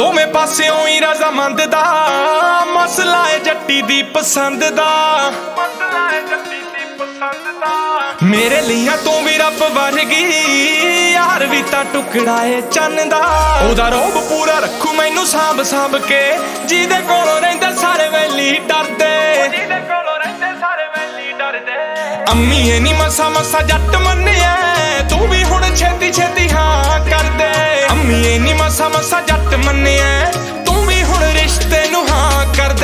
ਦੋਵੇਂ ਪਾਸਿਓਂ ਹੀ ਰਜ਼ਾਮੰਦ ਦਾ ਮਸਲਾ ਏ ਜੱਟੀ ਦੀ ਪਸੰਦ ਦਾ। ਮੇਰੇ ਲਈਆਂ ਤੂੰ ਵੀ ਰੱਬ ਵਰਗੀ ਯਾਰ ਵੀ ਤਾਂ ਟੁਕੜਾ ਏ ਚੰਨ ਦਾ। ਉਹਦਾ ਰੋਬ ਪੂਰਾ ਰੱਖੂ ਮੈਨੂੰ ਸਾਂਭ ਸਾਂਭ ਕੇ, ਜਿਹਦੇ ਕੋਲੋਂ ਰਹਿੰਦੇ ਸਾਰੇ ਵੈਲੀ ਡਰਦੇ। ਅੰਮੀਏ ਨੀ ਮਸਾ ਮਸਾ ਜੱਟ ਮੰਨਿਆ, ਤੂੰ ਵੀ ਹੁਣ ਛੇਤੀ ਛੇਤੀ ਹਾਂ ਕਰਦੇ। ਅੰਮੀਏ ਨੀ ਮਸਾ ਮਸਾ ਜੱਟ ਮੰਨਿਆ, ਤੂੰ ਵੀ ਹੁਣ ਰਿਸ਼ਤੇ ਨੂੰ ਹਾਂ ਕਰਦੇ।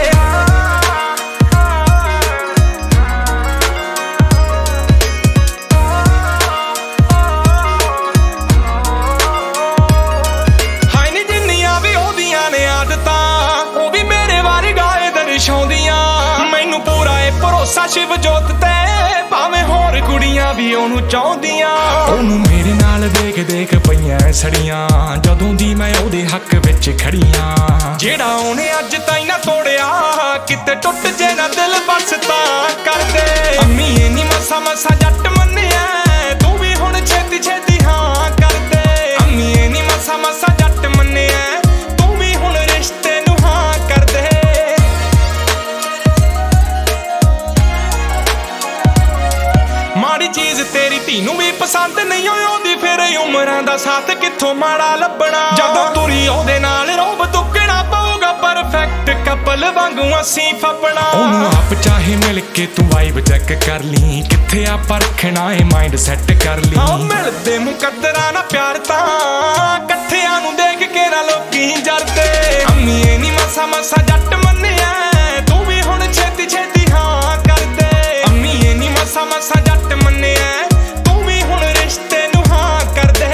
ਹਾਏ ਨੀ ਜਿੰਨੀਆਂ ਵੀ ਉਹਦੀਆਂ ਨੇ ਆਦਤਾਂ, ਉਹ ਵੀ ਮੇਰੇ ਵਰਗਾ ਏ ਦਰਸਾਉਂਦੀਆਂ। ਮੈਨੂੰ ਪੂਰਾ ਏ ਭਰੋਸਾ ਸ਼ਿਵ ਜੋਤ ਤੇ, ਭਾਵੇਂ ਹੋਰ ਕੁੜੀਆਂ ਵੀ ਉਹਨੂੰ ਚਾਹੁੰਦੀਆਂ। ਉਹਨੂੰ ਮੇਰੇ ਨਾਲ ਦੇਖ ਦੇਖ ਪਈਆਂ ਸੜੀਆਂ, ਜਦੋਂ ਦੀ ਮੈਂ ਉਹਦੇ ਹੱਕ ਵਿੱਚ ਖੜੀਆਂ। ਜਿਹੜਾ ਉਹਨੇ ਅੱਜ ਤਾਈਂ ਨਾ ਤੋੜਿਆ, ਕਿਤੇ ਟੁੱਟ ਜੇ ਨਾ ਦਿਲ ਬਸ ਤਾਂ ਕਰਦੇ। ਅੰਮੀਏ ਨੀ ਮਸਾ ਮਸਾ ਜੱਟ ਮੰਨਿਆ, ਤੂੰ ਵੀ ਹੁਣ ਛੇਤੀ ਛੇਤੀ ਹਾਂ ਕਰਦੇ। ਅੰਮੀਏ ਨੀ ਮਸਾ ਮਸਾ ਜੱਟ ਮੰਨਿਆ, ਤੂੰ ਵੀ ਹੁਣ ਰਿਸ਼ਤੇ ਨੂੰ ਹਾਂ ਕਰਦੇ। ਮਾੜੀ ਚੀਜ਼ ਤੇਰੀ ਧੀ ਨੂੰ ਵੀ ਪਸੰਦ ਨਹੀਂ ਉਹਦੀ, ਫਿਰ ਉਮਰਾਂ ਦਾ ਸਾਥ ਕਿੱਥੋਂ ਮਾੜਾ ਲੱਭਣਾ। ਜਦੋਂ ਤੁਰੀ ਉਹਦੇ ਨਾਲ ਰੋਬ ਤੁੱਕਣਾ ਪਊਗਾ, ਪਰਫੈਕਟ ਕਪਲ ਵਾਂਗੂ ਅਸੀਂ ਫੱਪਣਾ। ਉਹਨੂੰ ਆਪ ਚਾਹੇ ਮਿਲ ਕੇ ਤੂੰ ਵਾਈਬ ਚੈੱਕ ਕਰ ਲਈ, ਕਿੱਥੇ ਆਪਾਂ ਰੱਖਣਾ ਏ ਮਾਈਂਡ ਸੈੱਟ ਕਰ ਲਈ। ਹਾਂ ਮਿਲਦੇ ਮੁਕੱਦਰਾਂ ਨਾ ਪਿਆਰ ਤਾਂ, ਇਕੱਠਿਆਂ ਨੂੰ ਦੇਖ ਕੇ ਨਾ ਲੋਕੀ ਜਰਦੇ। ਅੰਮੀਏ ਨੀ ਮਸਾ ਮਸਾ ਜੱਟ ਮੰਨਿਆ, ਤੂੰ ਵੀ ਹੁਣ ਛੇਤੀ ਛੇਤੀ ਹਾਂ ਕਰਦੇ। ਅੰਮੀਏ ਨੀ ਮਸਾ ਮਸਾ ਜੱਟ ਮੰਨਿਆ, ਤੂੰ ਵੀ ਹੁਣ ਰਿਸ਼ਤੇ ਨੂੰ ਹਾਂ ਕਰਦੇ।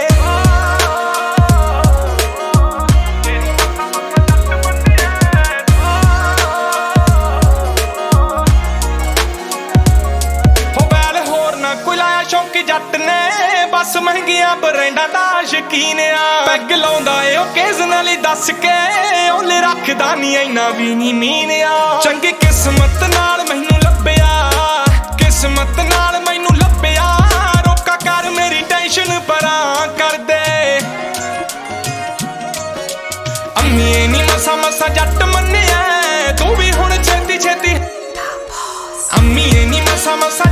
ਹੋ ਬੈਲ ਹੋਰ ਨਾ ਕੋਈ ਲਾਇਆ ਸ਼ੌਂਕੀ ਜੱਟ ਨੇ, ਬਸ ਮਹਿੰਗੀਆਂ ਬਰੈਂਡਾਂ ਦਾ ਸ਼ੌਕੀਨ ਆ। ਪੈਗ ਲਾਉਂਦਾ ਏ ਓਕੇਜ਼ਨਲੀ ਦੱਸ ਕੇ, ਉਹਲੇ ਰੱਖਦਾ ਨੀ ਇੰਨਾ ਵੀ ਨੀ ਮੀਨ ਆ। ਚੰਗੀ ਕਿਸਮਤ ਨਾਲ ਮੈਨੂੰ ਲੱਭਿਆ, ਕਿਸਮਤ ਨਾਲ ਮੈਨੂੰ ਲੱਭਿਆ। ਰੋਕਾ ਕਰ ਮੇਰੀ ਟੈਨਸ਼ਨ ਪਰਾਂ ਕਰਦੇ। ਅੰਮੀਏ ਨੀ ਮਸਾ ਮਸਾ ਜੱਟ ਮੰਨਿਆ, ਤੂੰ ਵੀ ਹੁਣ ਛੇਤੀ ਛੇਤੀ। ਅੰਮੀਏ ਨੀ ਮਸਾ ਮਸਾ